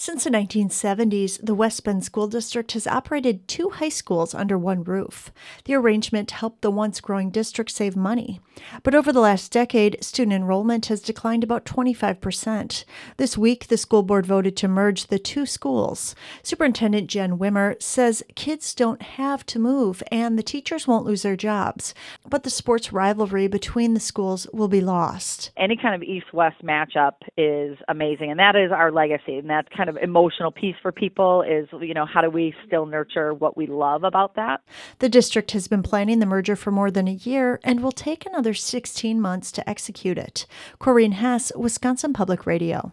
Since the 1970s, the West Bend School District has operated two high schools under one roof. The arrangement helped the once growing district save money. But over the last decade, student enrollment has declined about 25%. This week, the school board voted to merge the two schools. Superintendent Jen Wimmer says kids don't have to move and the teachers won't lose their jobs. But the sports rivalry between the schools will be lost. Any kind of East-West matchup is amazing, and that is our legacy, and that's kind of emotional piece for people is, how do we still nurture what we love about that? The district has been planning the merger for more than a year and will take another 16 months to execute it. Corrine Hess, Wisconsin Public Radio.